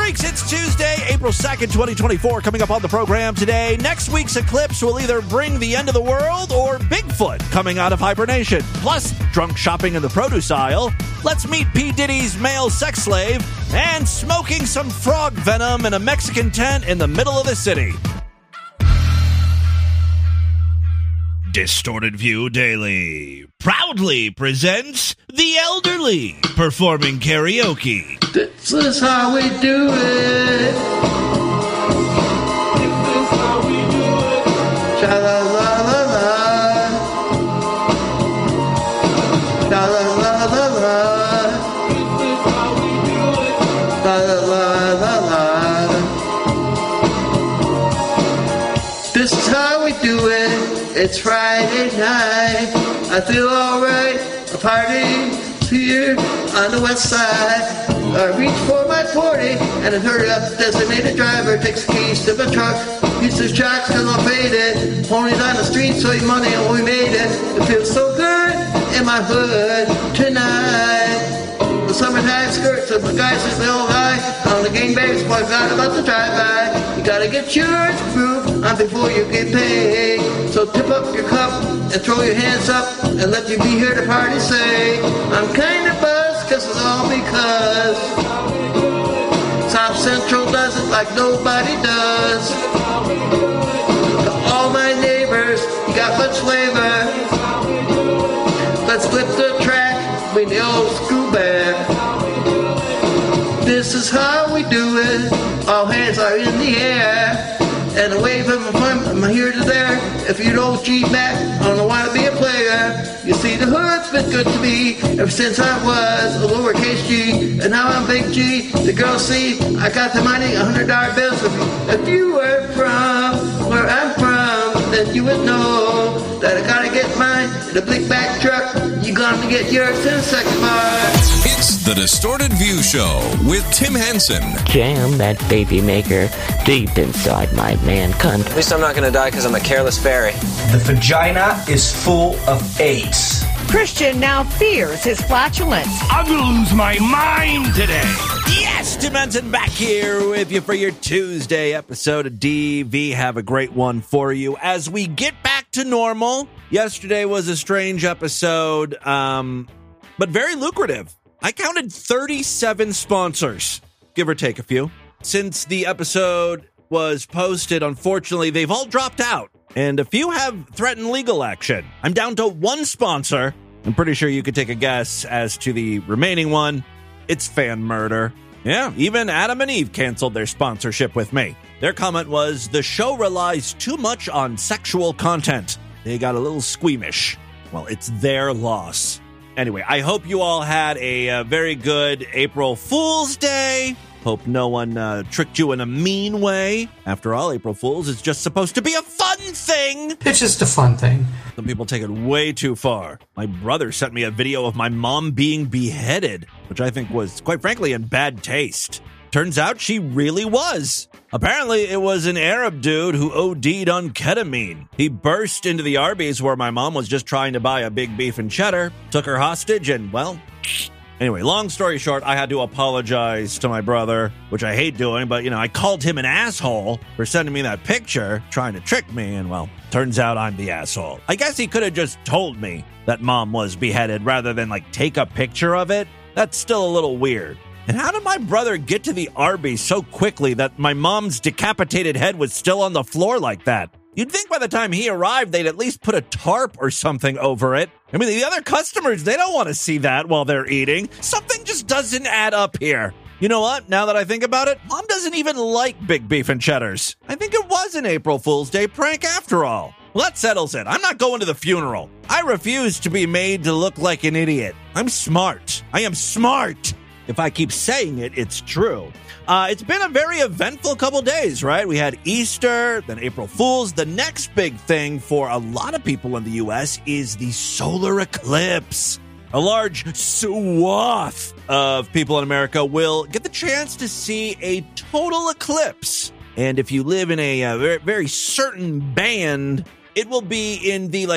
freaks, it's Tuesday, April 2nd, 2024. Coming up on the program today, next week's eclipse will either bring the end of the world or Bigfoot coming out of hibernation. Plus, drunk shopping in the produce aisle. Let's meet P. Diddy's male sex slave. And smoking some frog venom in a Mexican tent in the middle of the city. Distorted View Daily proudly presents The Elderly performing karaoke. This is how we do it. This is how we do it. Cha-la-la-la-la. Cha-la-la-la-la. This is how we do it. La-la-la-la-la. This is how we do it. It's Friday night. I feel alright. A party here on the west side. I reach for my 40 and a hurry up designated driver takes the keys to my truck. He says, "Jocks, cause I'm faded. Ponies on the street, so you money and we made it. It feels so good in my hood tonight." The summertime skirts of the guys is the old guy on the gangbang squad got about to drive by. You gotta get yours proof on before you get paid. So tip up your cup and throw your hands up and let you be here to party say, "I'm kinda buzzed cause it's all because South Central does it like nobody does." To all my neighbors, you got much flavor. Let's flip the track with the old school band. This is how we do it. All hands are in the air. And a wave from here to there. If you don't G back, I don't want to be a player. You see, the hood's been good to me ever since I was a lowercase G. And now I'm big G. The girls see I got the money, $100 bills. If you were from where I'm from, then you would know that I gotta get mine in a big back truck. You gonna get yours in a second bar. It's the Distorted View Show with Tim Henson. Jam that baby maker deep inside my man cunt. At least I'm not gonna die because I'm a careless fairy. The vagina is full of AIDS. Christian now fears his flatulence. I'm gonna lose my mind today. Yes, Tim Henson back here with you for your Tuesday episode of DV. Have a great one for you as we get back to normal. Yesterday was a strange episode, but very lucrative. I counted 37 sponsors, give or take a few. Since the episode was posted, unfortunately, they've all dropped out, and a few have threatened legal action. I'm down to one sponsor. I'm pretty sure you could take a guess as to the remaining one. It's fan murder. Yeah, even Adam and Eve canceled their sponsorship with me. Their comment was, "The show relies too much on sexual content." They got a little squeamish. Well, it's their loss. Anyway, I hope you all had a very good April Fool's Day. Hope no one tricked you in a mean way. After all, April Fool's is just supposed to be a fun thing. It's just a fun thing. Some people take it way too far. My brother sent me a video of my mom being beheaded, which I think was, quite frankly, in bad taste. Turns out she really was. Apparently, it was an Arab dude who OD'd on ketamine. He burst into the Arby's where my mom was just trying to buy a big beef and cheddar, took her hostage, and, well... Anyway, long story short, I had to apologize to my brother, which I hate doing, but, I called him an asshole for sending me that picture, trying to trick me, and, well, turns out I'm the asshole. I guess he could have just told me that mom was beheaded rather than, take a picture of it. That's still a little weird. And how did my brother get to the Arby's so quickly that my mom's decapitated head was still on the floor like that? You'd think by the time he arrived, they'd at least put a tarp or something over it. I mean, the other customers, they don't want to see that while they're eating. Something just doesn't add up here. You know what? Now that I think about it, Mom doesn't even like big beef and cheddars. I think it was an April Fool's Day prank after all. Well, that settles it. I'm not going to the funeral. I refuse to be made to look like an idiot. I'm smart. I am smart. If I keep saying it, it's true. It's been a very eventful couple days, right? We had Easter, then April Fool's. The next big thing for a lot of people in the U.S. is the solar eclipse. A large swath of people in America will get the chance to see a total eclipse. And if you live in a very, very certain band, it will be in the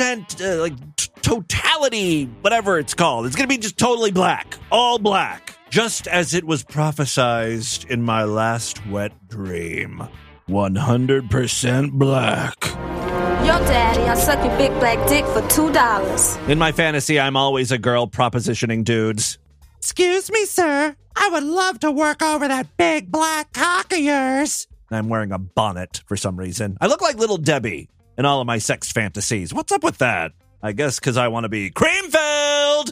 100% totality, whatever it's called. It's going to be just totally black, all black. just as it was prophesized in my last wet dream. 100% black. Yo, Daddy, I suck your big black dick for $2. In my fantasy, I'm always a girl propositioning dudes. Excuse me, sir. I would love to work over that big black cock of yours. I'm wearing a bonnet for some reason. I look like Little Debbie in all of my sex fantasies. What's up with that? I guess because I want to be cream-filled.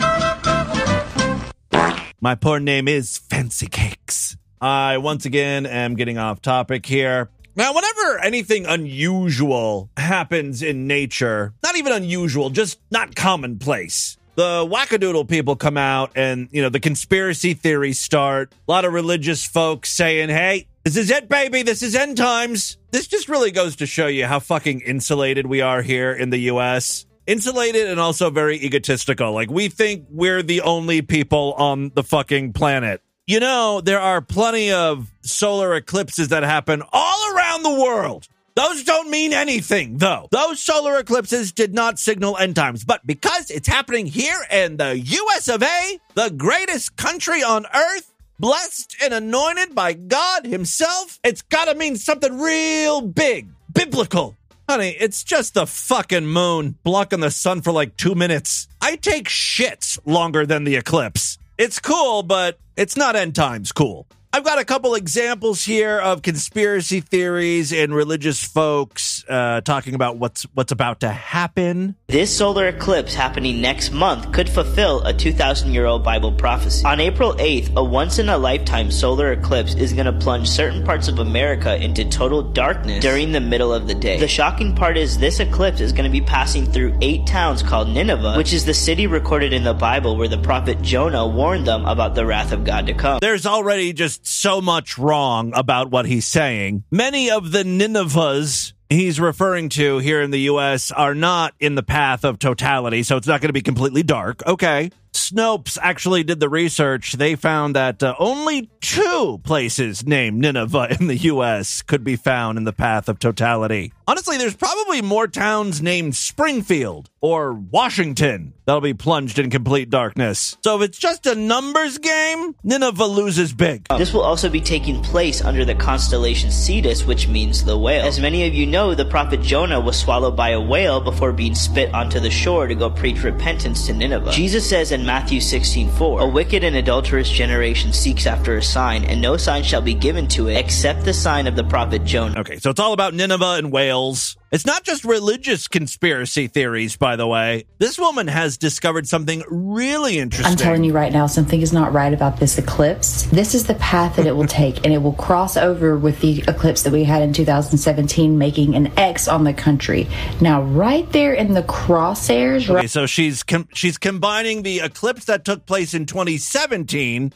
My porn name is Fancy Cakes. I, once again, am getting off topic here. Now, whenever anything unusual happens in nature, not even unusual, just not commonplace, the wackadoodle people come out and, the conspiracy theories start. A lot of religious folks saying, hey, this is it, baby. This is end times. This just really goes to show you how fucking insulated we are here in the U.S. Insulated and also very egotistical. Like, we think we're the only people on the fucking planet. There are plenty of solar eclipses that happen all around the world. Those don't mean anything, though. Those solar eclipses did not signal end times. But because it's happening here in the US of A, the greatest country on earth, blessed and anointed by God himself, it's got to mean something real big, biblical. Honey, it's just the fucking moon blocking the sun for like 2 minutes. I take shits longer than the eclipse. It's cool, but it's not end times cool. I've got a couple examples here of conspiracy theories and religious folks talking about what's about to happen. This solar eclipse happening next month could fulfill a 2,000-year-old Bible prophecy. On April 8th, a once-in-a-lifetime solar eclipse is going to plunge certain parts of America into total darkness during the middle of the day. The shocking part is this eclipse is going to be passing through 8 towns called Nineveh, which is the city recorded in the Bible where the prophet Jonah warned them about the wrath of God to come. There's already just so much wrong about what he's saying. Many of the Ninevehs he's referring to here in the U.S. are not in the path of totality, so it's not going to be completely dark. Okay. Snopes actually did the research. They found that only 2 places named Nineveh in the U.S. could be found in the path of totality. Honestly, there's probably more towns named Springfield or Washington that'll be plunged in complete darkness. So if it's just a numbers game, Nineveh loses big. This will also be taking place under the constellation Cetus, which means the whale. As many of you know, the prophet Jonah was swallowed by a whale before being spit onto the shore to go preach repentance to Nineveh. Jesus says in Matthew 16:4, a wicked and adulterous generation seeks after a sign, and no sign shall be given to it except the sign of the prophet Jonah. Okay, so it's all about Nineveh and whales. It's not just religious conspiracy theories, by the way. This woman has discovered something really interesting. I'm telling you right now, something is not right about this eclipse. This is the path that it will take, and it will cross over with the eclipse that we had in 2017, making an X on the country. Now, right there in the crosshairs... Okay, so she's combining the eclipse that took place in 2017...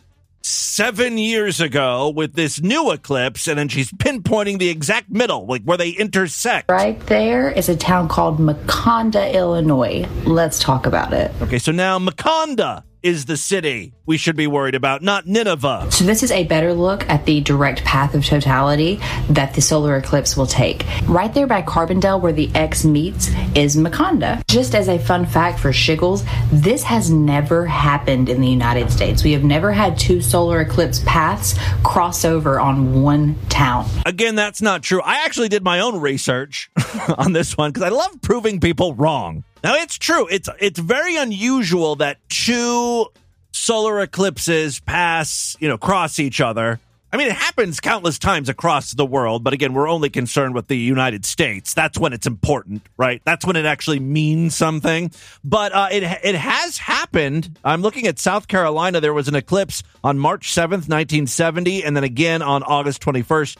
7 years ago with this new eclipse, and then she's pinpointing the exact middle, like where they intersect. Right there is a town called Maconda, Illinois. Let's talk about it. Okay, so now Maconda is the city we should be worried about, not Nineveh. So this is a better look at the direct path of totality that the solar eclipse will take. Right there by Carbondale, where the X meets, is Maconda. Just as a fun fact for Shiggles, this has never happened in the United States. We have never had 2 solar eclipse paths cross over on one town. Again, that's not true. I actually did my own research on this one because I love proving people wrong. Now, it's true. It's very unusual that 2 solar eclipses cross each other. I mean, it happens countless times across the world, but again, we're only concerned with the United States. That's when it's important, right? That's when it actually means something. But it has happened. I'm looking at South Carolina. There was an eclipse on March 7th, 1970, and then again on August 21st,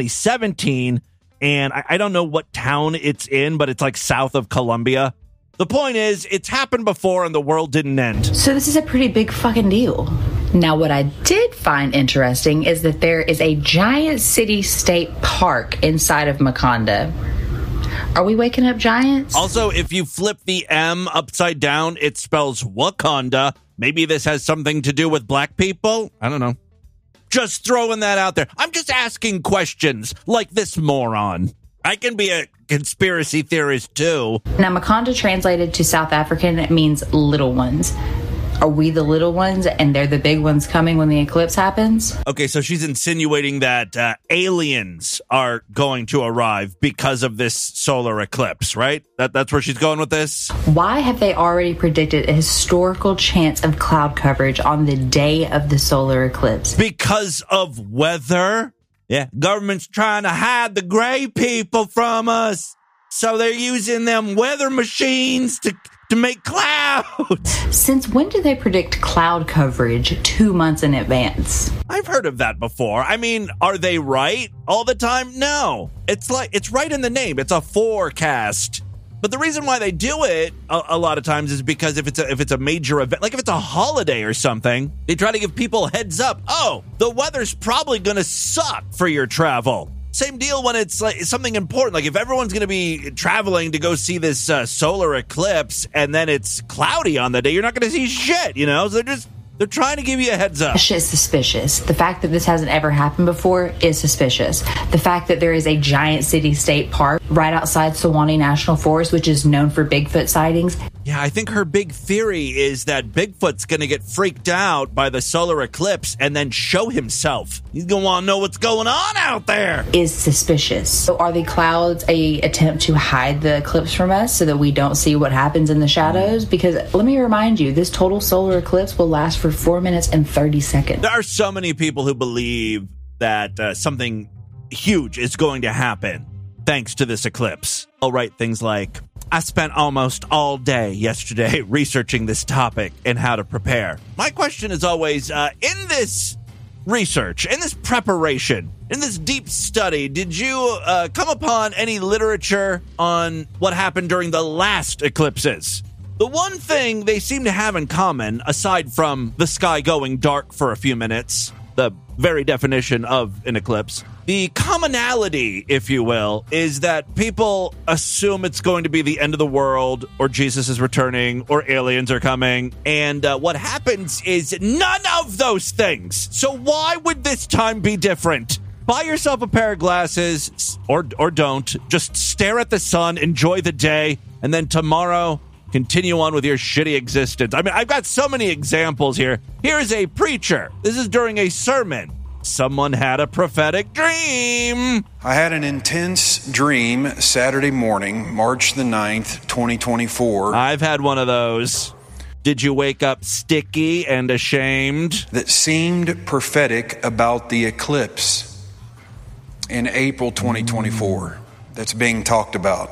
2017. And I don't know what town it's in, but it's like south of Columbia. The point is, it's happened before and the world didn't end. So this is a pretty big fucking deal. Now, what I did find interesting is that there is a giant city-state park inside of Maconda. Are we waking up giants? Also, if you flip the M upside down, it spells Wakanda. Maybe this has something to do with black people? I don't know. Just throwing that out there. I'm just asking questions like this moron. I can be a conspiracy theorist, too. Now, Maconda translated to South African, it means little ones. Are we the little ones and they're the big ones coming when the eclipse happens? Okay, so she's insinuating that aliens are going to arrive because of this solar eclipse, right? That's where she's going with this? Why have they already predicted a historical chance of cloud coverage on the day of the solar eclipse? Because of weather? Yeah, government's trying to hide the gray people from us. So they're using them weather machines to make clouds. Since when do they predict cloud coverage 2 months in advance? I've heard of that before. I mean, are they right all the time? No. It's right in the name. It's a forecast. But the reason why they do it a lot of times is because if it's a major event, like if it's a holiday or something, they try to give people heads up. Oh, the weather's probably going to suck for your travel. Same deal when it's like something important. Like if everyone's going to be traveling to go see this solar eclipse and then it's cloudy on the day, you're not going to see shit, So they're trying to give you a heads up. That shit's suspicious. The fact that this hasn't ever happened before is suspicious. The fact that there is a giant city-state park right outside Sewanee National Forest, which is known for Bigfoot sightings. Yeah, I think her big theory is that Bigfoot's going to get freaked out by the solar eclipse and then show himself. He's going to want to know what's going on out there. Is suspicious. So are the clouds a attempt to hide the eclipse from us so that we don't see what happens in the shadows? Because let me remind you, this total solar eclipse will last for 4 minutes and 30 seconds. There are so many people who believe that something huge is going to happen thanks to this eclipse. I'll write things like, I spent almost all day yesterday researching this topic and how to prepare. My question is always, in this research, in this preparation, in this deep study, did you come upon any literature on what happened during the last eclipses? The one thing they seem to have in common, aside from the sky going dark for a few minutes, the very definition of an eclipse, the commonality, if you will, is that people assume it's going to be the end of the world, or Jesus is returning, or aliens are coming. And what happens is none of those things. So why would this time be different? Buy yourself a pair of glasses, or don't. Just stare at the sun, enjoy the day, and then tomorrow, continue on with your shitty existence. I mean, I've got so many examples here. Here's a preacher. This is during a sermon. Someone had a prophetic dream. I had an intense dream Saturday morning, March the 9th, 2024. I've had one of those. Did you wake up sticky and ashamed? That seemed prophetic about the eclipse in April 2024 that's being talked about.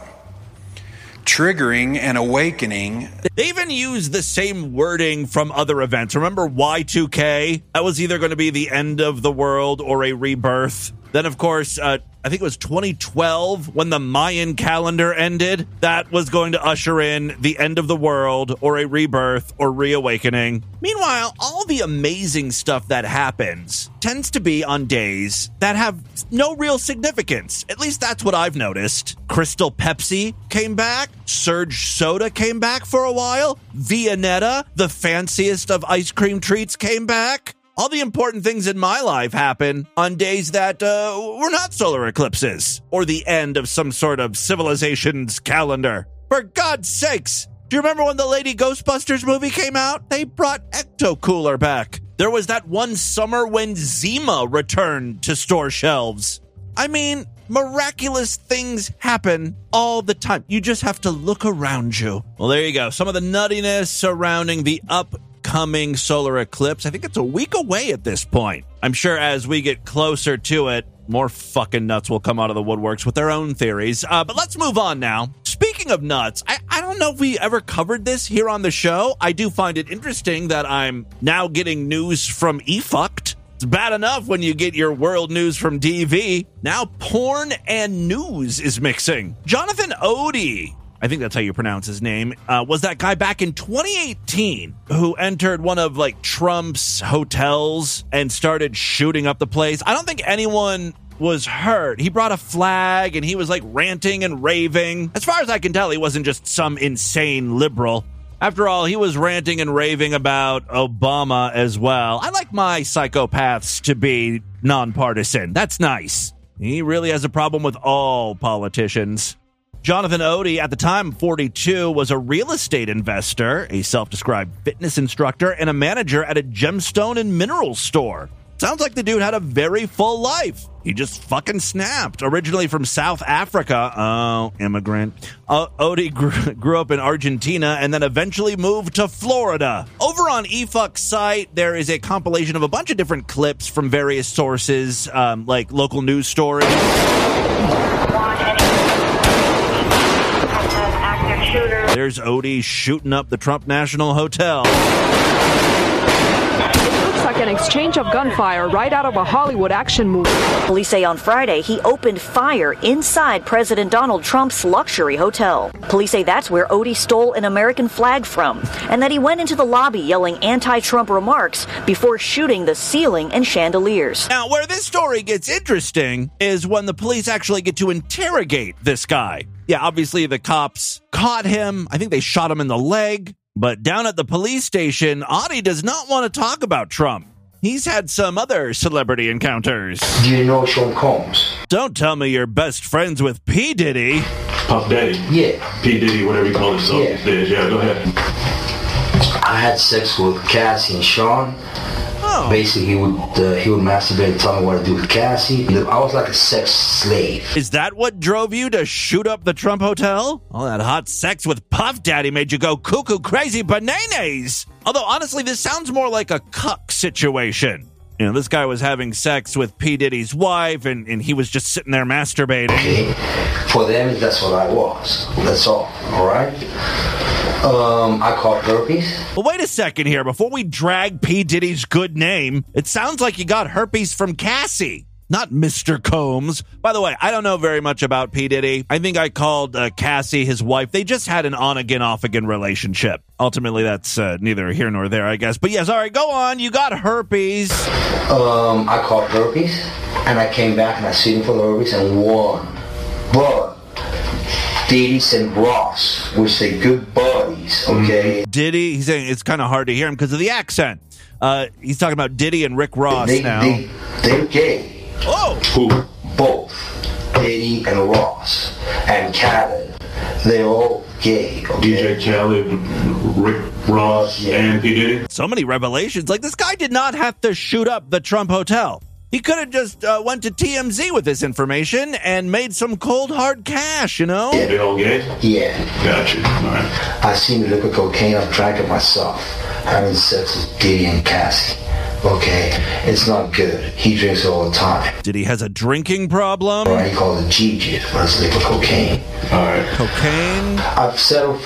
Triggering an awakening. They even use the same wording from other events. Remember Y2K? That was either going to be the end of the world or a rebirth. Then, of course, I think it was 2012 when the Mayan calendar ended. That was going to usher in the end of the world or a rebirth or reawakening. Meanwhile, all the amazing stuff that happens tends to be on days that have no real significance. At least that's what I've noticed. Crystal Pepsi came back. Surge Soda came back for a while. Viennetta, the fanciest of ice cream treats, came back. All the important things in my life happen on days that were not solar eclipses or the end of some sort of civilization's calendar. For God's sakes, do you remember when the Lady Ghostbusters movie came out? They brought Ecto Cooler back. There was that one summer when Zima returned to store shelves. I mean, miraculous things happen all the time. You just have to look around you. Well, there you go. Some of the nuttiness surrounding the upcoming solar eclipse. I think it's a week away at this point. I'm sure as we get closer to it, more fucking nuts will come out of the woodworks with their own theories. But let's move on now. Speaking of nuts, I don't know if we ever covered this here on the show. I do find it interesting that I'm now getting news from eFucked. It's bad enough when you get your world news from DV. Now porn and news is mixing. Jonathan Odie, I think that's how you pronounce his name, was that guy back in 2018 who entered one of like Trump's hotels and started shooting up the place. I don't think anyone was hurt. He brought a flag and he was like ranting and raving. As far as I can tell, he wasn't just some insane liberal. After all, he was ranting and raving about Obama as well. I like my psychopaths to be nonpartisan. That's nice. He really has a problem with all politicians. Jonathan Odie, at the time 42, was a real estate investor, a self-described fitness instructor, and a manager at a gemstone and mineral store. Sounds like the dude had a very full life. He just fucking snapped. Originally from South Africa, immigrant, Odie grew up in Argentina and then eventually moved to Florida. Over on eFuck's site, there is a compilation of a bunch of different clips from various sources, like local news stories. There's Odie shooting up the Trump National Hotel. Like an exchange of gunfire right out of a Hollywood action movie. Police say on Friday he opened fire inside President Donald Trump's luxury hotel. Police say that's where Odie stole an American flag from, and that he went into the lobby yelling anti-Trump remarks before shooting the ceiling and chandeliers. Now, where this story gets interesting is when the police actually get to interrogate this guy. Yeah, obviously the cops caught him. I think they shot him in the leg. But down at the police station, Odie does not want to talk about Trump. He's had some other celebrity encounters. Do you know Sean Combs? Don't tell me you're best friends with P. Diddy. Puff Daddy? Yeah. P. Diddy, whatever you call himself these days. Yeah, go ahead. I had sex with Cassie and Sean. Oh. Basically, he would masturbate and tell me what to do with Cassie. I was like a sex slave. Is that what drove you to shoot up the Trump Hotel? All that hot sex with Puff Daddy made you go cuckoo crazy bananas. Although, honestly, this sounds more like a cuck situation. You know, this guy was having sex with P. Diddy's wife, and he was just sitting there masturbating. Okay. For them, that's what I was. That's all right? I caught herpes. Well, wait a second here. Before we drag P. Diddy's good name, it sounds like you got herpes from Cassie, not Mr. Combs. By the way, I don't know very much about P. Diddy. I think I called Cassie his wife. They just had an on-again, off-again relationship. Ultimately, that's neither here nor there, I guess. But yes, all right, go on. You got herpes. I caught herpes, and I came back and I sued him for the herpes and won. But Diddy and Ross, which they good buddies, okay? Diddy, he's saying it's kind of hard to hear him because of the accent. He's talking about Diddy and Rick Ross now. They're gay. Oh! Who? Both. Diddy and Ross. And Khaled. They're all gay, okay? DJ Khaled, Rick Ross, and P. Diddy. So many revelations. Like, this guy did not have to shoot up the Trump Hotel. He could have just went to TMZ with this information and made some cold, hard cash, you know? Yeah. They all gay? Yeah. Gotcha. All right. I seen the liquid cocaine. I've drank it myself. Having sex with Diddy and Cassie. Okay? It's not good. He drinks it all the time. Diddy has a drinking problem? Right, he calls it GG, but it's liquid cocaine. All right. Cocaine? I've settled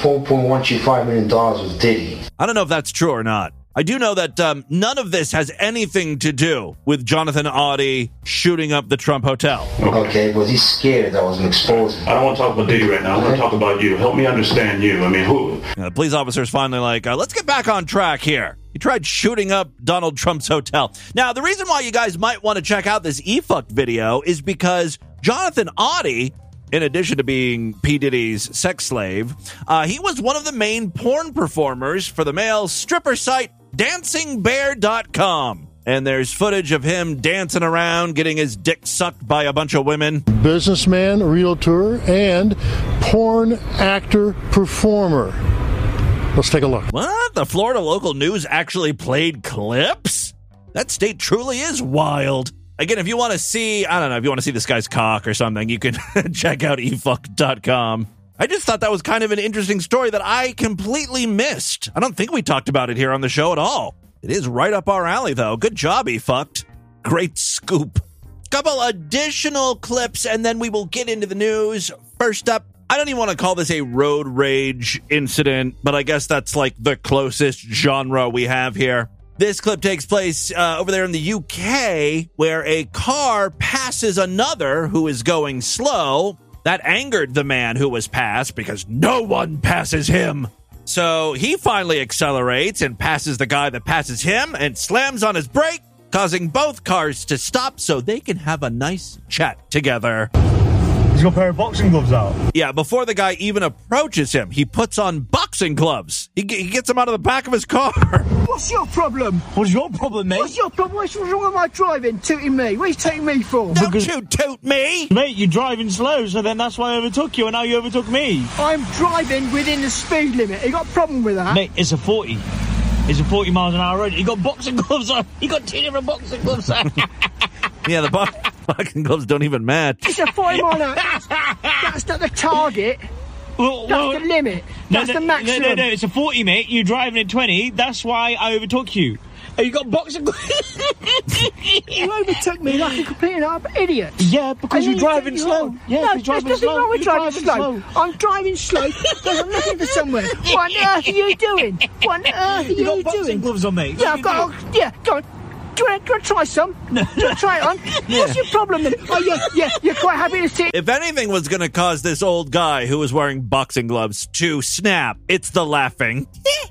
$4.125 million with Diddy. I don't know if that's true or not. I do know that none of this has anything to do with Jonathan Odie shooting up the Trump Hotel. Okay, was he scared that I was going to expose him? I don't want to talk about Diddy right now. I want to talk about you. Help me understand you. I mean, who? The police officer's finally like, let's get back on track here. He tried shooting up Donald Trump's hotel. Now, the reason why you guys might want to check out this eFuck video is because Jonathan Odie, in addition to being P. Diddy's sex slave, he was one of the main porn performers for the male stripper site DancingBear.com. And there's footage of him dancing around, getting his dick sucked by a bunch of women. Businessman, realtor, and porn actor performer. Let's take a look. What? The Florida local news actually played clips? That state truly is wild. Again, if you want to see, I don't know, if you want to see this guy's cock or something, you can check out efuck.com. I just thought that was kind of an interesting story that I completely missed. I don't think we talked about it here on the show at all. It is right up our alley, though. Good job, eFucked. Great scoop. Couple additional clips, and then we will get into the news. First up, I don't even want to call this a road rage incident, but I guess that's like the closest genre we have here. This clip takes place over there in the UK, where a car passes another who is going slow. That angered the man who was passed because no one passes him. So he finally accelerates and passes the guy that passes him and slams on his brake, causing both cars to stop so they can have a nice chat together. He's got a pair of boxing gloves out. Yeah, before the guy even approaches him, he puts on boxing boxing gloves. He gets them out of the back of his car. What's your problem? What's your problem, mate? What's your problem? What's wrong with my driving? Tooting me? What are you tooting me for? Don't you toot me! Mate, you're driving slow, so then that's why I overtook you, and now you overtook me. I'm driving within the speed limit. You got a problem with that? Mate, it's a 40. It's a 40 miles an hour road. You got boxing gloves on. You got 2 different boxing gloves on. Yeah, the boxing gloves don't even match. It's a 40 mile an hour. That's not the target. That's the limit. That's the maximum. No, it's a 40, mate. You're driving at 20. That's why I overtook you. You got boxing gloves. You overtook me like a complete idiot. Yeah, because you're driving slow. Yeah, no, there's nothing wrong with driving slow. I'm driving slow because I'm looking for somewhere. What on earth are you doing? What on earth are you doing? You got boxing gloves on, mate. Yeah, I've got. Yeah, go on. Do you want to try some? No. Do you want to try it on? Yeah. What's your problem then? Oh, yeah, you're quite happy to see. If anything was going to cause this old guy who was wearing boxing gloves to snap, it's the laughing.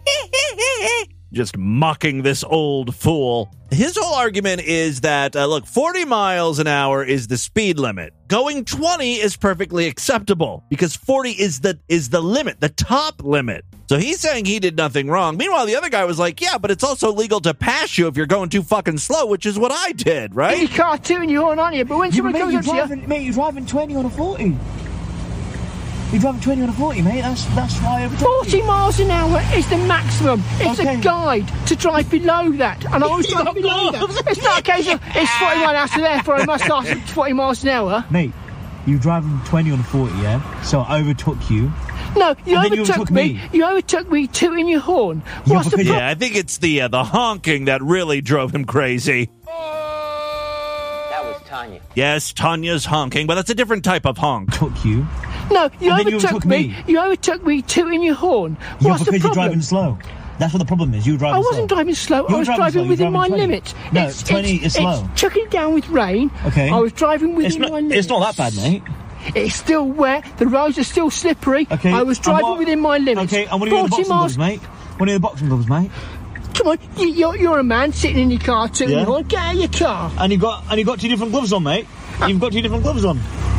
Just mocking this old fool. His whole argument is that, look, 40 miles an hour is the speed limit. Going 20 is perfectly acceptable because 40 is the limit, the top limit. So he's saying he did nothing wrong. Meanwhile, the other guy was like, yeah, but it's also legal to pass you if you're going too fucking slow, which is what I did, right? You're cartooning your horn, aren't you? But when someone comes up to you... Mate, you're driving 20 on a 40. You're driving 20 on a 40, mate. That's why I overtook 40 miles an hour is the maximum. It's a guide to drive below that. And I was driving below that. It's not a case of it's 40 miles an hour, so therefore I must start at 40 miles an hour. Mate, you're driving 20 on a 40, yeah? So I overtook you. No, you overtook me. You overtook me tooting your horn. What's the problem? Yeah, I think it's the honking that really drove him crazy. That was Tanya. Yes, Tanya's honking, but that's a different type of honk. Took you. No, you overtook me. You overtook me tooting your horn. What's the problem? You're driving slow. That's what the problem is. You were driving slow. I wasn't driving slow. I was driving within my limits. No, 20 is slow. It's chucking down with rain. Okay. I was driving within my limits. It's not that bad, mate. It's still wet. The roads are still slippery. Okay. I was driving within my limits. Okay, and what are your boxing gloves, mate? What are your boxing gloves, mate? Come on, you're a man sitting in your car too. Yeah. Get out of your car. And you got 2 different gloves on, mate. You've got 2 different gloves on.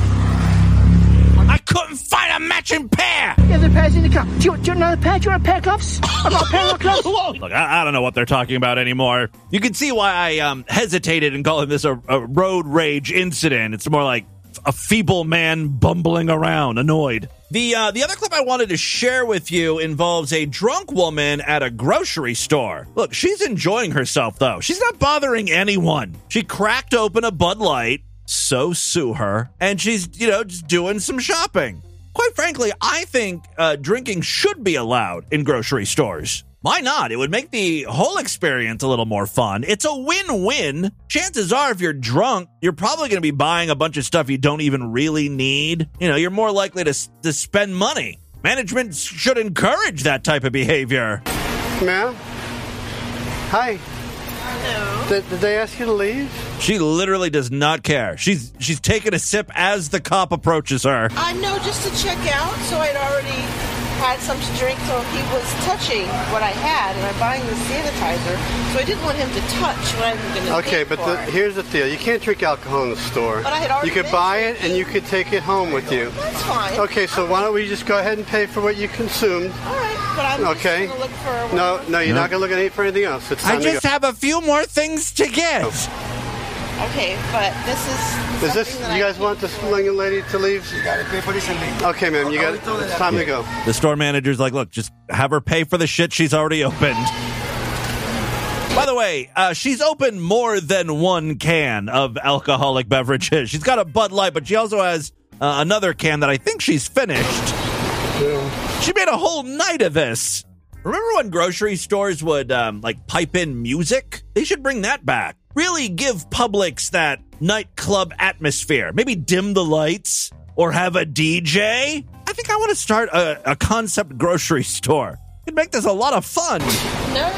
I couldn't find a matching pair. Yeah, the pair's in the car. Do you want another pair? Do you want a pair of gloves? I've got a pair of gloves. Look, I don't know what they're talking about anymore. You can see why I hesitated in calling this a road rage incident. It's more like a feeble man bumbling around, annoyed. The other clip I wanted to share with you involves a drunk woman at a grocery store. Look, she's enjoying herself, though. She's not bothering anyone. She cracked open a Bud Light, so sue her, and she's, just doing some shopping. Quite frankly, I think drinking should be allowed in grocery stores. Why not? It would make the whole experience a little more fun. It's a win-win. Chances are, if you're drunk, you're probably going to be buying a bunch of stuff you don't even really need. You're more likely to spend money. Management should encourage that type of behavior. Ma'am? Hi. Hello. Did they ask you to leave? She literally does not care. She's taking a sip as the cop approaches her. No, just to check out. So I'd already had some to drink, so he was touching what I had, and I'm buying the sanitizer, so I didn't want him to touch what I'm going to Okay, but here's the deal. You can't drink alcohol in the store. But I had already You could buy it, and you could take it home with you. That's fine. Okay, so why don't we just go ahead and pay for what you consumed? All right, but I'm just going to look for... No, you're not going to look for anything else. It's time I just have a few more things to get. Okay, but this is... you guys want this young lady to leave? You got to pay for this and leave. Okay, ma'am, it's time to go. The store manager's like, look, just have her pay for the shit she's already opened. By the way, she's opened more than one can of alcoholic beverages. She's got a Bud Light, but she also has another can that I think she's finished. Yeah. She made a whole night of this. Remember when grocery stores would pipe in music? They should bring that back. Really give Publix that nightclub atmosphere. Maybe dim the lights or have a DJ. I think I want to start a concept grocery store. It'd make this a lot of fun. No.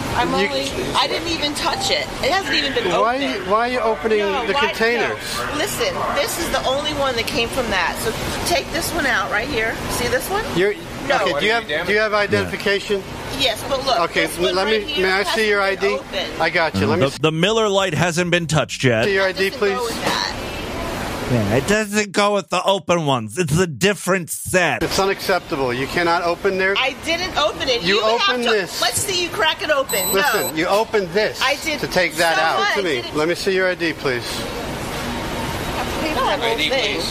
I didn't even touch it. It hasn't even been opened. Why are you opening the containers? No. Listen, this is the only one that came from that. So take this one out right here. See this one? No. Okay, do you have identification? Yeah. Yes, but look. Okay, may I see your ID? I got you. The Miller Lite hasn't been touched yet. See your ID, please. Yeah, it doesn't go with the open ones. It's a different set. It's unacceptable. You cannot open there. I didn't open it. You opened this. Let's see you crack it open. Listen, you opened this. I did to take that out. what? To me. Let me see your ID, please. ID, please.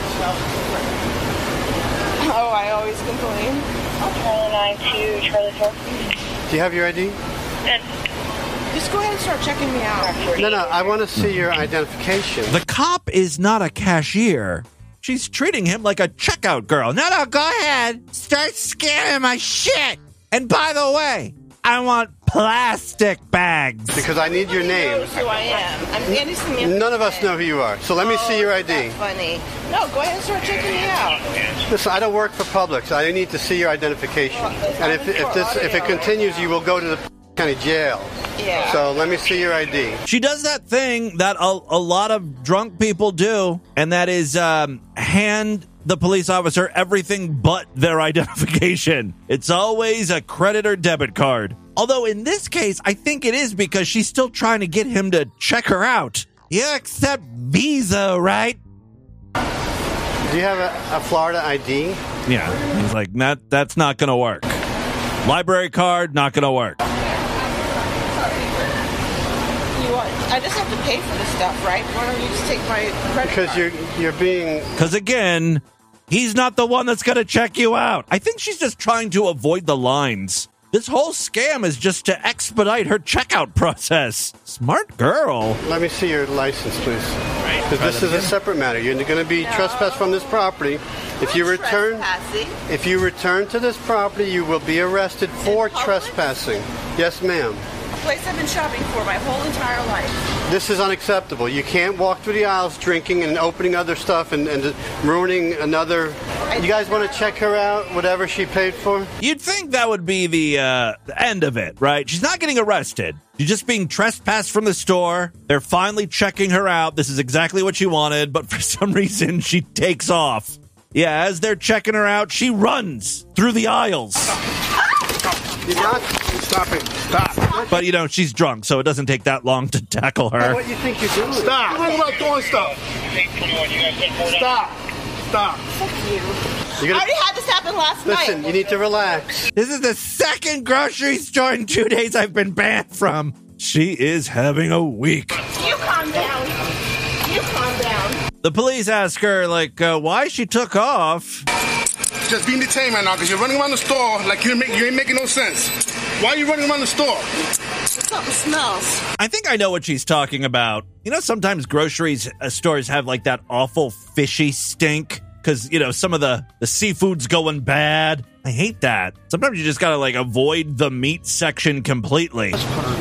Oh, I always complain. Charlie 9 to Charlie 4. Do you have your ID? Just go ahead and start checking me out. No, I want to see your identification. The cop is not a cashier. She's treating him like a checkout girl. No, go ahead. Start scanning my shit. And by the way, I want plastic bags. Because I need your name. Knows who I am. None of us know who you are. So let me see your ID. That's funny. No, go ahead and start checking me out. Listen, I don't work for Publix. I need to see your identification. And if it continues, you will go to the county jail. Yeah. So let me see your ID. She does that thing that a lot of drunk people do, and that is hand the police officer everything but their identification. It's always a credit or debit card. Although in this case, I think it is because she's still trying to get him to check her out. You accept Visa, right? Do you have a Florida ID? Yeah. He's like, that's not going to work. Library card, not going to work. I just have to pay for this stuff, right? Why don't you just take my credit card? Because you're being... Because again, he's not the one that's going to check you out. I think she's just trying to avoid the lines. This whole scam is just to expedite her checkout process. Smart girl. Let me see your license, please. Because this is a separate matter. You're going to be trespassed from this property. If you return to this property, you will be arrested for trespassing. Yes, ma'am. Place I've been shopping for my whole entire life. This is unacceptable. You can't walk through the aisles drinking and opening other stuff and ruining another. You guys want to check her out, whatever she paid for? You'd think that would be the end of it, right? She's not getting arrested. She's just being trespassed from the store. They're finally checking her out. This is exactly what she wanted, but for some reason, she takes off. Yeah, as they're checking her out, she runs through the aisles. You're not. Stop it. Stop. But, she's drunk, so it doesn't take that long to tackle her. What do you think you're doing? Stop. What about doing stuff? Stop. Fuck you. I already had this happen last night. Listen, you need to relax. This is the second grocery store in 2 days I've been banned from. She is having a week. You calm down. The police ask her, why she took off. Just being detained right now because you're running around the store like you ain't making no sense. Why are you running around the store? Something smells. I think I know what she's talking about. Sometimes grocery stores have that awful fishy stink because, some of the seafood's going bad. I hate that. Sometimes you just got to avoid the meat section completely.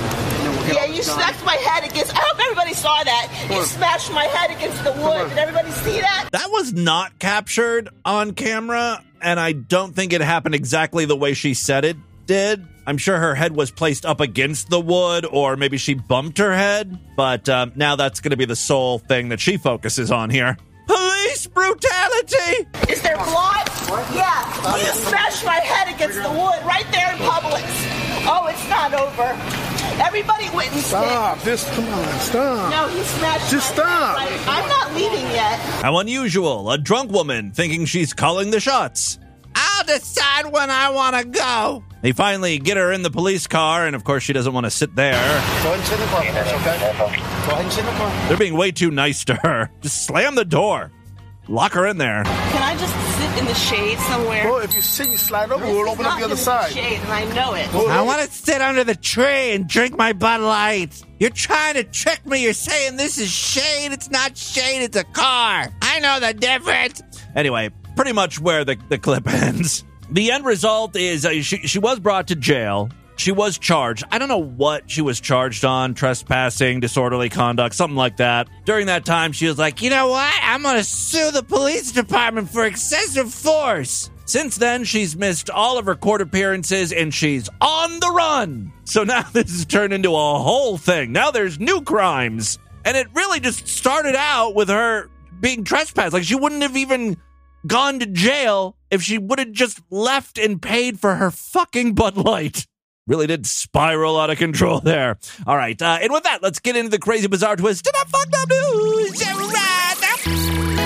Yeah, you smacked my head against... I hope everybody saw that. You smashed my head against the wood. Did everybody see that? That was not captured on camera, and I don't think it happened exactly the way she said it did. I'm sure her head was placed up against the wood, or maybe she bumped her head, but now that's going to be the sole thing that she focuses on here. Police brutality! Is there blood? Yeah. You smashed my head against the wood right there in Publix. Oh, it's not over. Everybody witnessed Stop. it. Come on, stop. No, he smashed Just stop. I'm not leaving yet. How unusual. A drunk woman thinking she's calling the shots. I'll decide when I want to go. They finally get her in the police car, and of course she doesn't want to sit there. Go ahead and sit in the car, okay? Go ahead and sit in the car. They're being way too nice to her. Just slam the door. Lock her in there. Can I just sit in the shade somewhere? Well, if you sit, you slide over, we'll open up the other side. Shade, and I know it. I want to sit under the tree and drink my Bud Light. You're trying to trick me. You're saying this is shade. It's not shade. It's a car. I know the difference. Anyway, pretty much where the clip ends. The end result is she was brought to jail. She was charged. I don't know what she was charged on, trespassing, disorderly conduct, something like that. During that time, she was like, you know what? I'm going to sue the police department for excessive force. Since then, she's missed all of her court appearances, and she's on the run. So now this has turned into a whole thing. Now there's new crimes. And it really just started out with her being trespassed. She wouldn't have even gone to jail if she would have just left and paid for her fucking Bud Light. Really did spiral out of control there. All right, and with that, let's get into the crazy, bizarre twist and fucked up news right now.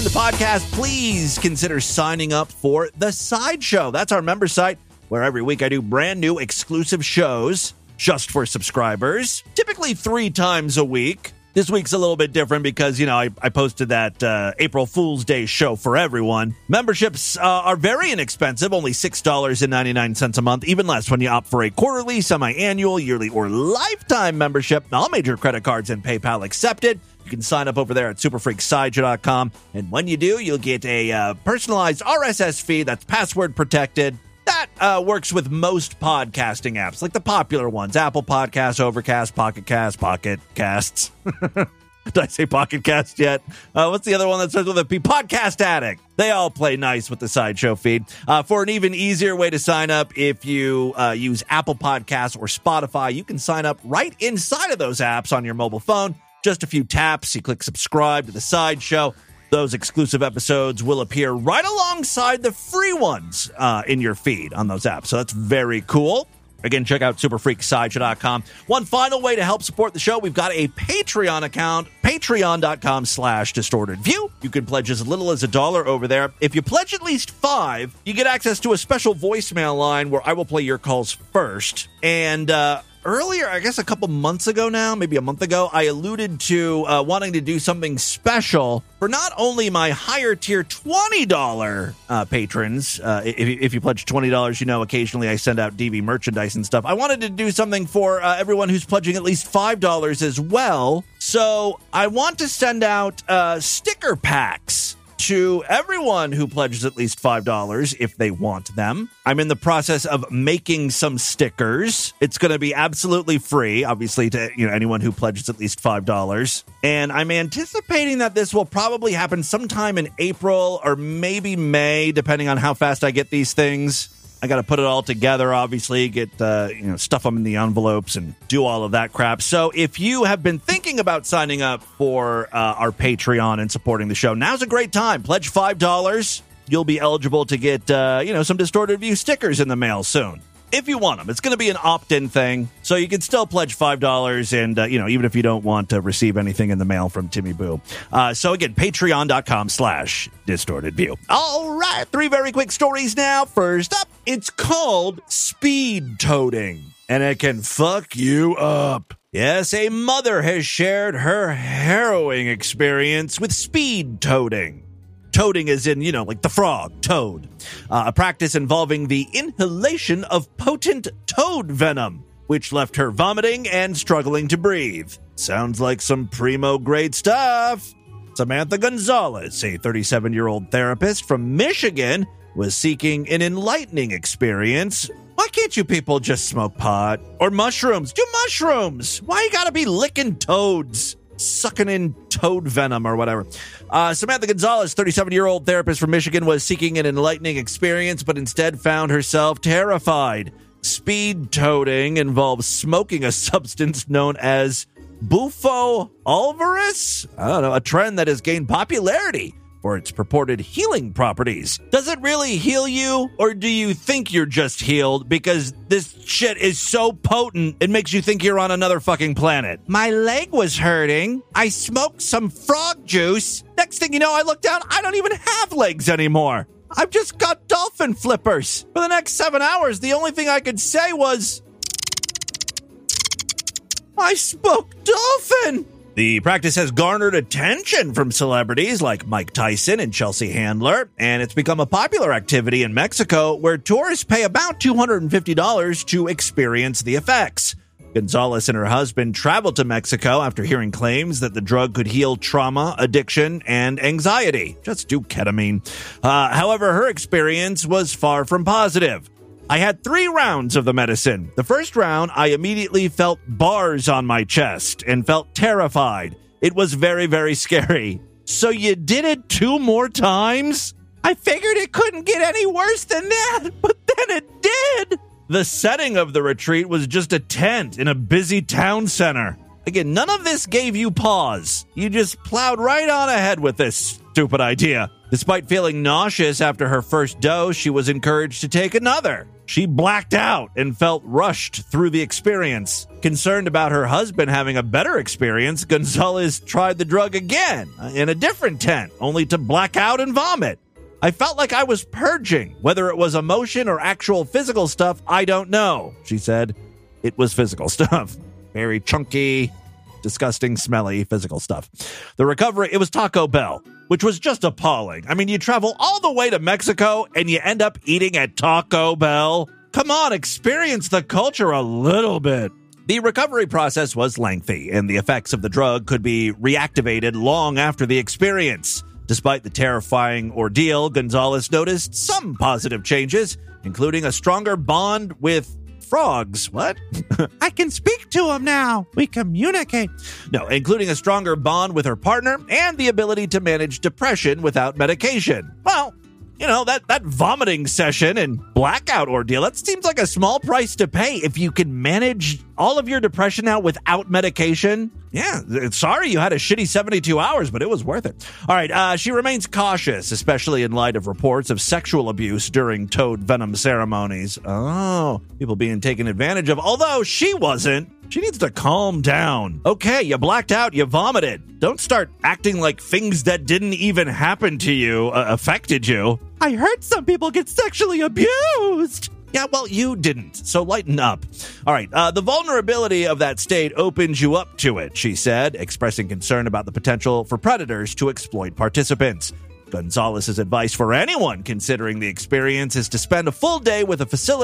the podcast, please consider signing up for The Sideshow. That's our member site where every week I do brand new exclusive shows just for subscribers, typically 3 times a week. This week's a little bit different because, I posted that April Fool's Day show for everyone. Memberships are very inexpensive, only $6.99 a month, even less when you opt for a quarterly, semi-annual, yearly, or lifetime membership. All major credit cards and PayPal accepted. You can sign up over there at superfreaksideshow.com. And when you do, you'll get a personalized RSS feed that's password protected. That works with most podcasting apps, like the popular ones, Apple Podcasts, Overcast, Pocket Casts. Did I say Pocket Cast yet? What's the other one that starts with a P? Podcast Addict. They all play nice with the Sideshow feed. For an even easier way to sign up, if you use Apple Podcasts or Spotify, you can sign up right inside of those apps on your mobile phone. Just a few taps. You click subscribe to the Sideshow. Those exclusive episodes will appear right alongside the free ones in your feed on those apps. So that's very cool. Again, check out superfreaksideshow.com. One final way to help support the show, we've got a Patreon account, patreon.com/distortedview. You can pledge as little as $1 over there. If you pledge at least $5, you get access to a special voicemail line where I will play your calls first. And earlier, I guess a couple months ago now, maybe a month ago, I alluded to wanting to do something special for not only my higher tier $20 patrons. If you pledge $20, occasionally I send out DV merchandise and stuff. I wanted to do something for everyone who's pledging at least $5 as well. So I want to send out sticker packs to everyone who pledges at least $5 if they want them. I'm in the process of making some stickers. It's going to be absolutely free, obviously, to anyone who pledges at least $5. And I'm anticipating that this will probably happen sometime in April or maybe May, depending on how fast I get these things. I got to put it all together, obviously, get, stuff them in the envelopes and do all of that crap. So if you have been thinking about signing up for our Patreon and supporting the show, now's a great time. Pledge $5. You'll be eligible to get, some Distorted View stickers in the mail soon. If you want them. It's going to be an opt-in thing, so you can still pledge $5 and, even if you don't want to receive anything in the mail from Timmy Boo. So again, patreon.com/distortedview. All right, 3 very quick stories now. First up, it's called speed toting, and it can fuck you up. Yes, a mother has shared her harrowing experience with speed toting. Toading is in, like the frog, toad. A practice involving the inhalation of potent toad venom, which left her vomiting and struggling to breathe. Sounds like some primo grade stuff. Samantha Gonzalez, a 37-year-old therapist from Michigan, was seeking an enlightening experience. Why can't you people just smoke pot? Or mushrooms? Do mushrooms! Why you gotta be licking toads? Sucking in toad venom or whatever. Samantha Gonzalez, 37-year-old therapist from Michigan, was seeking an enlightening experience, but instead found herself terrified. Speed toting involves smoking a substance known as Bufo alvaris? I don't know, a trend that has gained popularity for its purported healing properties. Does it really heal you, or do you think you're just healed because this shit is so potent it makes you think you're on another fucking planet? My leg was hurting. I smoked some frog juice. Next thing you know, I look down, I don't even have legs anymore. I've just got dolphin flippers. For the next 7 hours, the only thing I could say was, I smoked dolphin. The practice has garnered attention from celebrities like Mike Tyson and Chelsea Handler, and it's become a popular activity in Mexico where tourists pay about $250 to experience the effects. Gonzalez and her husband traveled to Mexico after hearing claims that the drug could heal trauma, addiction, and anxiety. Just do ketamine. However, her experience was far from positive. I had 3 rounds of the medicine. The first round, I immediately felt bars on my chest and felt terrified. It was very, very scary. So you did it 2 more times? I figured it couldn't get any worse than that, but then it did. The setting of the retreat was just a tent in a busy town center. Again, none of this gave you pause. You just plowed right on ahead with this stupid idea. Despite feeling nauseous after her first dose, she was encouraged to take another. She blacked out and felt rushed through the experience. Concerned about her husband having a better experience, Gonzalez tried the drug again in a different tent, only to black out and vomit. I felt like I was purging. Whether it was emotion or actual physical stuff, I don't know, she said. It was physical stuff. Very chunky, disgusting, smelly physical stuff. The recovery, it was Taco Bell, which was just appalling. I mean, you travel all the way to Mexico and you end up eating at Taco Bell. Come on, experience the culture a little bit. The recovery process was lengthy, and the effects of the drug could be reactivated long after the experience. Despite the terrifying ordeal, Gonzalez noticed some positive changes, including a stronger bond with frogs. What? I can speak to them now. We communicate. No, including a stronger bond with her partner and the ability to manage depression without medication. Well, you know, that vomiting session and blackout ordeal, that seems like a small price to pay if you can manage all of your depression out without medication. Yeah, sorry you had a shitty 72 hours, but it was worth it. All right, she remains cautious, especially in light of reports of sexual abuse during toad venom ceremonies. Oh, people being taken advantage of, although she wasn't. She needs to calm down. Okay, you blacked out, you vomited. Don't start acting like things that didn't even happen to you affected you. I heard some people get sexually abused. Yeah, well, you didn't, so lighten up. All right, the vulnerability of that state opens you up to it, she said, expressing concern about the potential for predators to exploit participants. Gonzalez's advice for anyone considering the experience is to spend a full day with a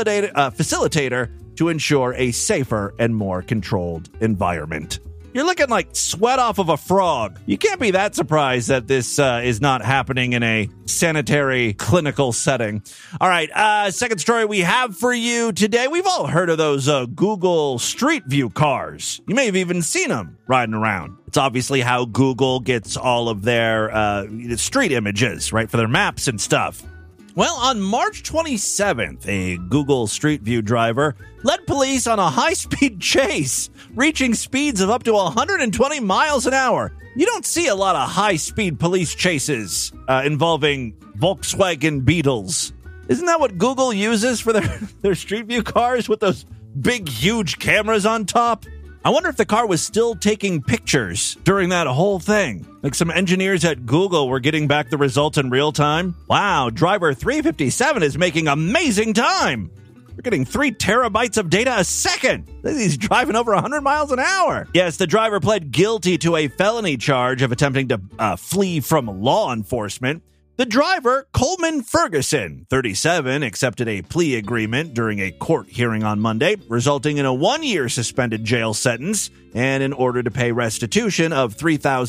facilitator to ensure a safer and more controlled environment. You're looking like sweat off of a frog. You can't be that surprised that this is not happening in a sanitary clinical setting. All right, second story we have for you today. We've all heard of those Google Street View cars. You may have even seen them riding around. It's obviously how Google gets all of their street images, right, for their maps and stuff. Well, on March 27th, a Google Street View driver led police on a high-speed chase, reaching speeds of up to 120 miles an hour. You don't see a lot of high-speed police chases involving Volkswagen Beetles. Isn't that what Google uses for their Street View cars with those big, huge cameras on top? I wonder if the car was still taking pictures during that whole thing. Like some engineers at Google were getting back the results in real time. Wow, driver 357 is making amazing time. We're getting 3 terabytes of data a second. He's driving over 100 miles an hour. Yes, the driver pled guilty to a felony charge of attempting to flee from law enforcement. The driver, Coleman Ferguson, 37, accepted a plea agreement during a court hearing on Monday, resulting in a 1-year suspended jail sentence and an order to pay restitution of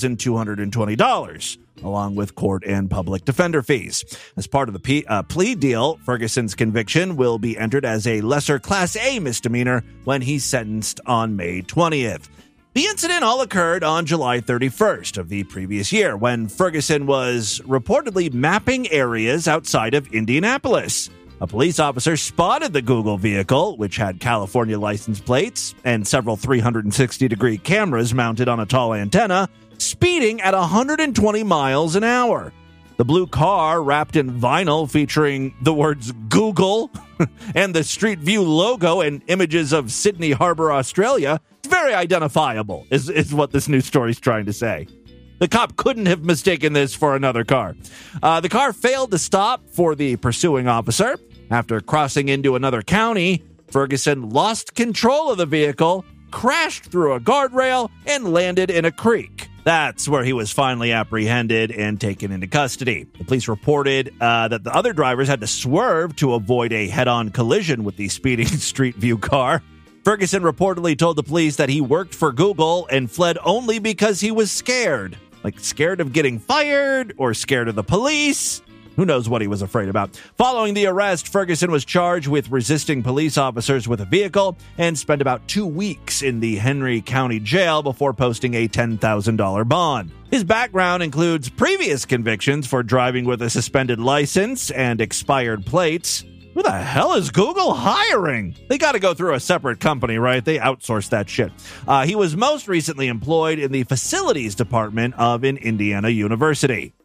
$3,220, along with court and public defender fees. As part of the plea deal, Ferguson's conviction will be entered as a lesser Class A misdemeanor when he's sentenced on May 20th. The incident all occurred on July 31st of the previous year, when Ferguson was reportedly mapping areas outside of Indianapolis. A police officer spotted the Google vehicle, which had California license plates and several 360-degree cameras mounted on a tall antenna, speeding at 120 miles an hour. The blue car, wrapped in vinyl featuring the words Google and the Street View logo and images of Sydney Harbor, Australia, very identifiable, is what this news story is trying to say. The cop couldn't have mistaken this for another car. The car failed to stop for the pursuing officer. After crossing into another county, Ferguson lost control of the vehicle, crashed through a guardrail, and landed in a creek. That's where he was finally apprehended and taken into custody. The police reported that the other drivers had to swerve to avoid a head-on collision with the speeding Street View car. Ferguson reportedly told the police that he worked for Google and fled only because he was scared. Like scared of getting fired or scared of the police. Who knows what he was afraid about. Following the arrest, Ferguson was charged with resisting police officers with a vehicle and spent about 2 weeks in the Henry County Jail before posting a $10,000 bond. His background includes previous convictions for driving with a suspended license and expired plates. Who the hell is Google hiring? They got to go through a separate company, right? They outsource that shit. He was most recently employed in the facilities department of an Indiana university.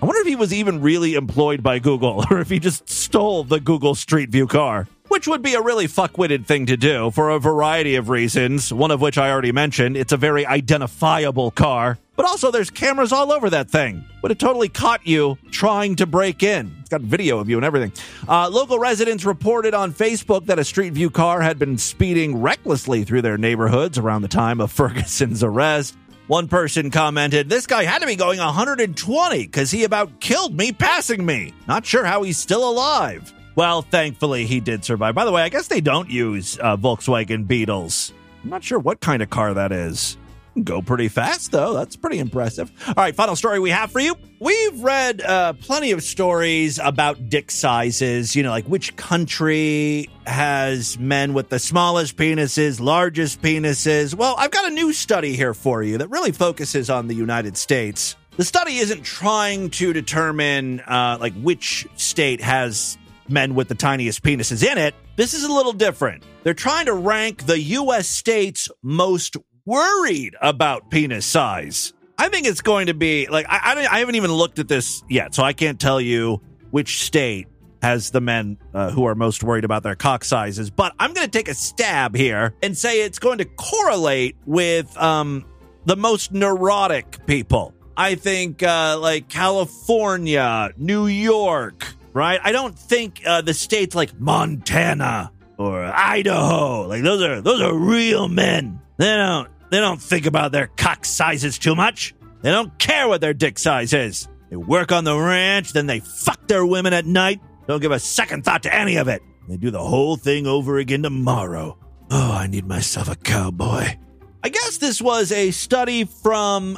I wonder if he was even really employed by Google or if he just stole the Google Street View car, which would be a really fuckwitted thing to do for a variety of reasons, one of which I already mentioned. It's a very identifiable car, but also there's cameras all over that thing. Would have totally caught you trying to break in. It's got video of you and everything. Local residents reported on Facebook that a Street View car had been speeding recklessly through their neighborhoods around the time of Ferguson's arrest. One person commented, "This guy had to be going 120 because he about killed me passing me. Not sure how he's still alive." Well, thankfully, he did survive. By the way, I guess they don't use Volkswagen Beetles. I'm not sure what kind of car that is. Go pretty fast, though. That's pretty impressive. All right, final story we have for you. We've read plenty of stories about dick sizes, like which country has men with the smallest penises, largest penises. Well, I've got a new study here for you that really focuses on the United States. The study isn't trying to determine which state has men with the tiniest penises in it. This is a little different. They're trying to rank the U.S. states most worried about penis size. I think it's going to be I haven't even looked at this yet, so I can't tell you which state has the men who are most worried about their cock sizes, but I'm going to take a stab here and say it's going to correlate with the most neurotic people. I think California, New York, right? I don't think the states like Montana or Idaho, those are real men. They don't think about their cock sizes too much. They don't care what their dick size is. They work on the ranch, then they fuck their women at night. Don't give a second thought to any of it. They do the whole thing over again tomorrow. Oh, I need myself a cowboy. I guess this was a study from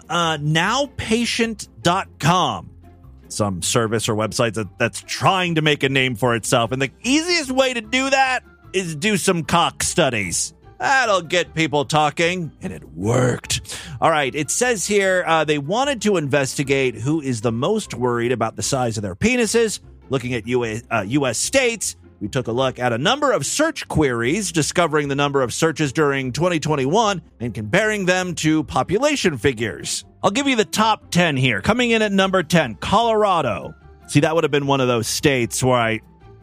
nowpatient.com. Some service or website that's trying to make a name for itself. And the easiest way to do that is do some cock studies. That'll get people talking, and it worked. All right, it says here they wanted to investigate who is the most worried about the size of their penises. Looking at U.S. states, we took a look at a number of search queries, discovering the number of searches during 2021 and comparing them to population figures. I'll give you the top 10 here. Coming in at number 10, Colorado. See, that would have been one of those states where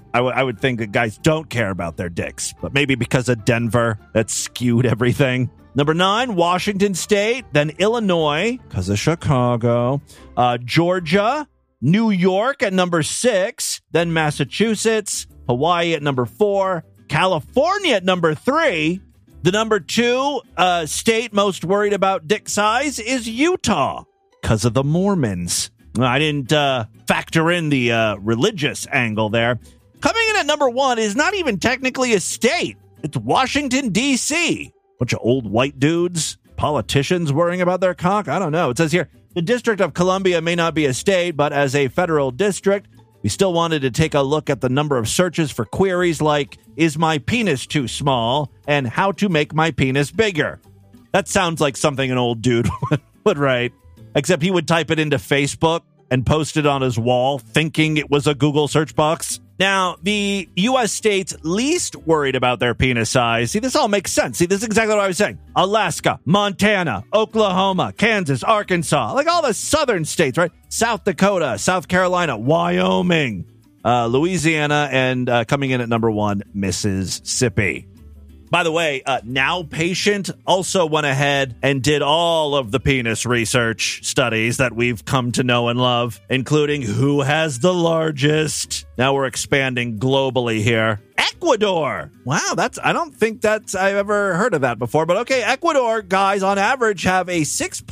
I would think that guys don't care about their dicks, but maybe because of Denver, that skewed everything. Number 9, Washington State, then Illinois, because of Chicago, Georgia, New York at number 6, then Massachusetts, Hawaii at number 4, California at number 3. The number 2 state most worried about dick size is Utah, because of the Mormons. I didn't factor in the religious angle there. Coming in at number 1 is not even technically a state. It's Washington, D.C. Bunch of old white dudes, politicians worrying about their cock. I don't know. It says here, the District of Columbia may not be a state, but as a federal district, we still wanted to take a look at the number of searches for queries like, is my penis too small? And how to make my penis bigger. That sounds like something an old dude would write, except he would type it into Facebook and post it on his wall, thinking it was a Google search box. Now, the U.S. states least worried about their penis size. See, this all makes sense. See, this is exactly what I was saying. Alaska, Montana, Oklahoma, Kansas, Arkansas, like all the southern states, right? South Dakota, South Carolina, Wyoming, Louisiana, and coming in at number 1, Mississippi. By the way, Now Patient also went ahead and did all of the penis research studies that we've come to know and love, including who has the largest. Now we're expanding globally here. Ecuador. Wow, I don't think I've ever heard of that before, but okay, Ecuador guys on average have a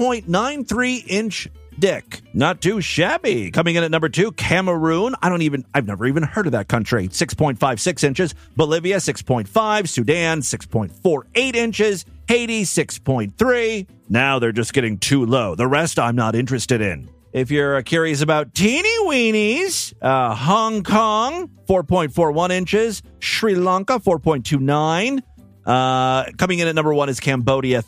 6.93 inch dick. Not too shabby. Coming in at number 2, Cameroon. I've never even heard of that country. 6.56 inches. Bolivia, 6.5. Sudan, 6.48 inches. Haiti, 6.3. Now they're just getting too low. The rest I'm not interested in. If you're curious about teeny weenies, Hong Kong, 4.41 inches. Sri Lanka, 4.29. Coming in at number 1 is Cambodia,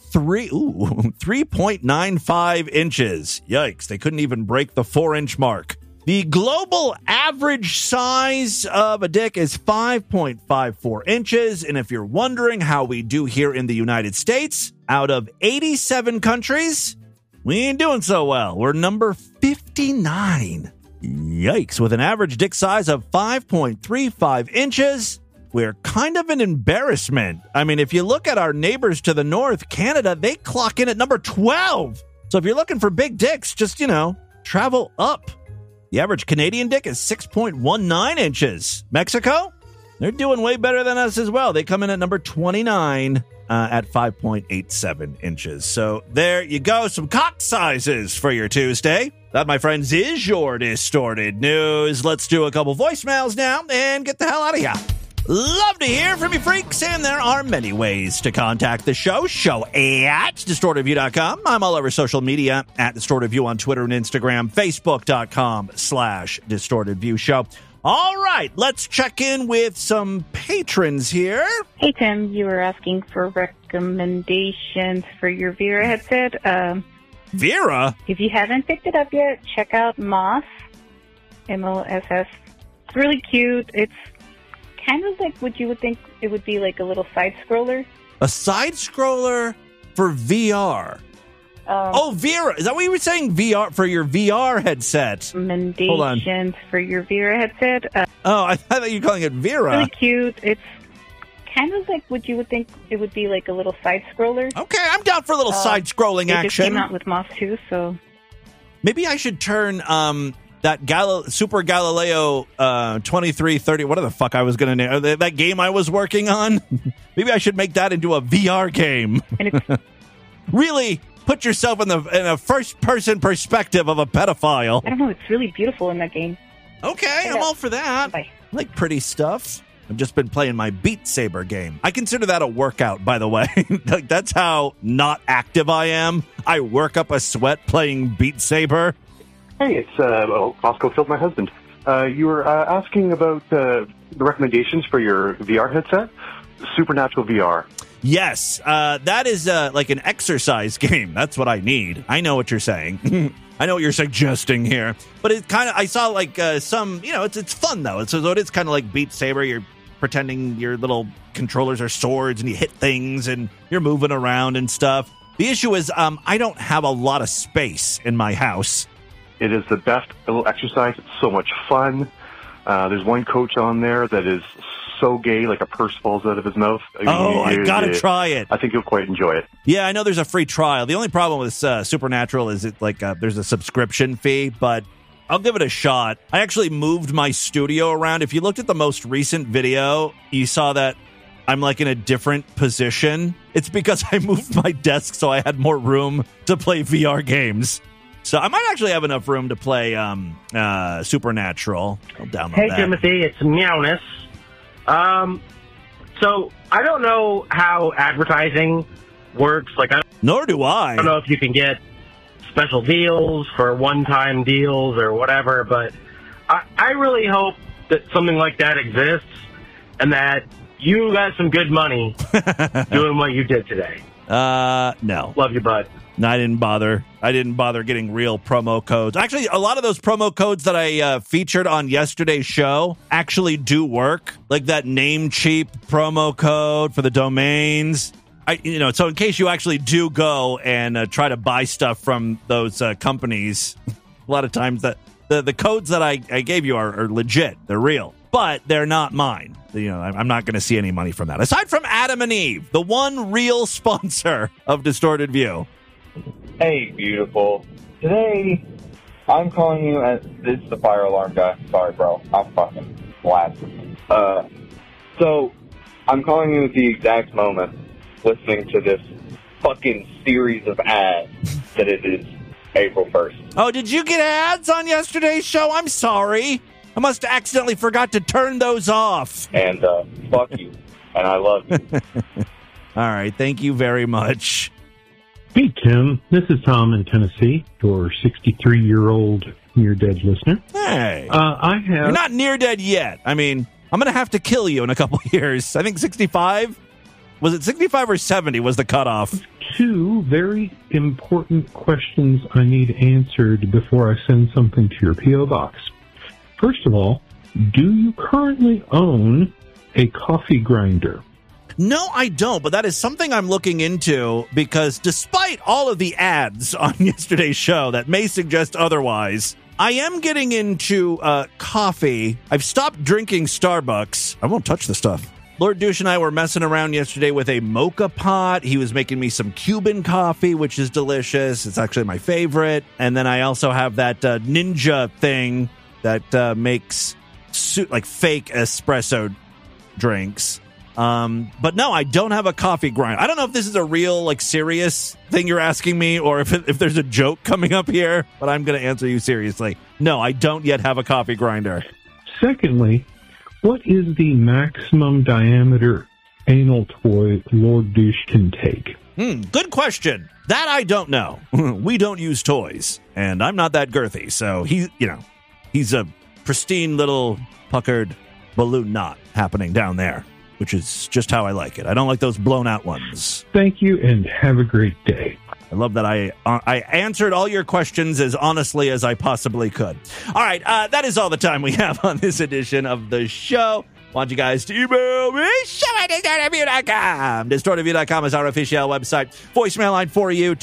3.95 inches. Yikes, they couldn't even break the 4-inch mark. The global average size of a dick is 5.54 inches. And if you're wondering how we do here in the United States, out of 87 countries, we ain't doing so well. We're number 59. Yikes. With an average dick size of 5.35 inches, we're kind of an embarrassment. I mean, if you look at our neighbors to the north, Canada, they clock in at number 12. So if you're looking for big dicks, just, travel up. The average Canadian dick is 6.19 inches. Mexico, they're doing way better than us as well. They come in at number 29 at 5.87 inches. So there you go. Some cock sizes for your Tuesday. That, my friends, is your Distorted News. Let's do a couple voicemails now and get the hell out of here. Love to hear from you freaks, and there are many ways to contact the show. Show at DistortedView.com. I'm all over social media at DistortedView on Twitter and Instagram, Facebook.com/DistortedViewShow. All right, let's check in with some patrons here. Hey, Tim, you were asking for recommendations for your Vera headset. Vera? If you haven't picked it up yet, check out Moss, MOSS. It's really cute. It's kind of like what you would think it would be, like a little side scroller. A side scroller for VR. Vera. Is that what you were saying? VR for your VR headset. Recommendations for your Vera headset. I thought you were calling it Vera. Really cute. It's kind of like what you would think it would be, like a little side scroller. Okay, I'm down for a little side scrolling action. It just came out with Moss too, so maybe I should turn that Super Galileo 2330, what the fuck I was going to name, that game I was working on, maybe I should make that into a VR game. And it's really put yourself in a first-person perspective of a pedophile. I don't know, it's really beautiful in that game. Okay, I'm all for that. Bye. I like pretty stuff. I've just been playing my Beat Saber game. I consider that a workout, by the way. Like, that's how not active I am. I work up a sweat playing Beat Saber. Hey, it's Bosco Field, my husband. You were asking about the recommendations for your VR headset? Supernatural VR. Yes, that is like an exercise game. That's what I need. I know what you're saying. I know what you're suggesting here. But it kind of, I saw like some, it's fun though. It's kind of like Beat Saber. You're pretending your little controllers are swords and you hit things and you're moving around and stuff. The issue is I don't have a lot of space in my house. It is the best little exercise. It's so much fun. There's one coach on there that is so gay, like a purse falls out of his mouth. I gotta try it. I think you'll quite enjoy it. Yeah, I know there's a free trial. The only problem with Supernatural is it like there's a subscription fee, but I'll give it a shot. I actually moved my studio around. If you looked at the most recent video, you saw that I'm like in a different position. It's because I moved my desk so I had more room to play VR games. So I might actually have enough room to play Supernatural. I'll download that. Hey, Timothy, it's Meowness. So I don't know how advertising works. Nor do I. I don't know if you can get special deals for one-time deals or whatever, but I really hope that something like that exists and that you got some good money doing what you did today. No. Love you, bud. No, I didn't bother. I didn't bother getting real promo codes. Actually, a lot of those promo codes that I featured on yesterday's show actually do work. Like that Namecheap promo code for the domains. So in case you actually do go and try to buy stuff from those companies, a lot of times that the codes that I gave you are legit. They're real, but they're not mine. I'm not going to see any money from that. Aside from Adam and Eve, the one real sponsor of Distorted View. Hey, beautiful. Today, I'm calling you as this is the fire alarm guy. Sorry, bro. I'm fucking blasted. So, I'm calling you at the exact moment listening to this fucking series of ads that it is April 1st. Oh, did you get ads on yesterday's show? I'm sorry. I must have accidentally forgot to turn those off. And, fuck you. And I love you. All right. Thank you very much. Hey, Tim. This is Tom in Tennessee, your 63-year-old near-dead listener. Hey. You're not near-dead yet. I mean, I'm going to have to kill you in a couple years. I think 65. Was it 65 or 70 was the cutoff? Two very important questions I need answered before I send something to your P.O. box. First of all, do you currently own a coffee grinder? No, I don't, but that is something I'm looking into because despite all of the ads on yesterday's show that may suggest otherwise, I am getting into coffee. I've stopped drinking Starbucks. I won't touch the stuff. Lord Douche and I were messing around yesterday with a mocha pot. He was making me some Cuban coffee, which is delicious. It's actually my favorite. And then I also have that Ninja thing that makes like fake espresso drinks. But no, I don't have a coffee grinder. I don't know if this is a real, like, serious thing you're asking me or if there's a joke coming up here, but I'm going to answer you seriously. No, I don't yet have a coffee grinder. Secondly, what is the maximum diameter anal toy Lord Douche can take? Good question. That I don't know. We don't use toys, and I'm not that girthy, so he's a pristine little puckered balloon knot happening down there, which is just how I like it. I don't like those blown out ones. Thank you, and have a great day. I love that I answered all your questions as honestly as I possibly could. All right, that is all the time we have on this edition of the show. Want you guys to email me, show@distortedview.com. Distortedview.com is our official website. Voicemail line for you,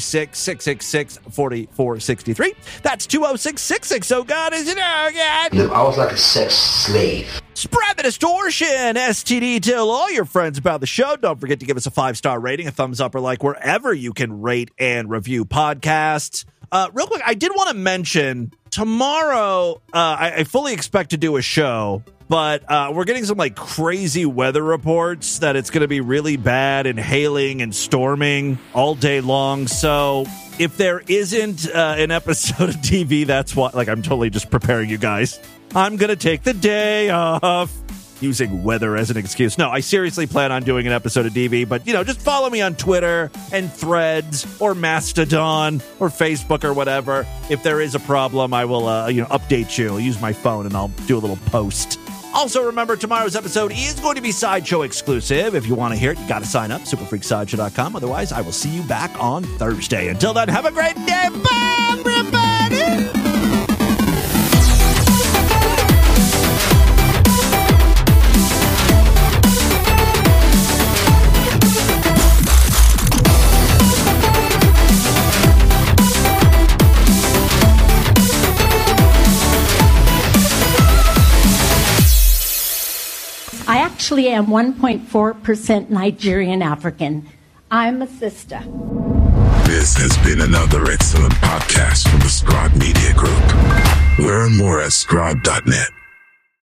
206-666-4463. That's 206-660. Oh, God, is it again? I was like a sex slave. Spread the distortion. STD. Tell all your friends about the show. Don't forget to give us a 5-star rating, a thumbs up, or like wherever you can rate and review podcasts. Real quick, I did want to mention tomorrow, I fully expect to do a show, but we're getting some like crazy weather reports that it's going to be really bad and hailing and storming all day long. So if there isn't an episode of TV, that's why. Like, I'm totally just preparing you guys. I'm going to take the day off, using weather as an excuse. No, I seriously plan on doing an episode of DV, but, just follow me on Twitter and Threads or Mastodon or Facebook or whatever. If there is a problem, I will, update you. I'll use my phone and I'll do a little post. Also, remember, tomorrow's episode is going to be Sideshow exclusive. If you want to hear it, you got to sign up, superfreaksideshow.com. Otherwise, I will see you back on Thursday. Until then, have a great day. Bye, everybody. I actually am 1.4% Nigerian African. I'm a sister. This has been another excellent podcast from the Scribe Media Group. Learn more at scribe.net.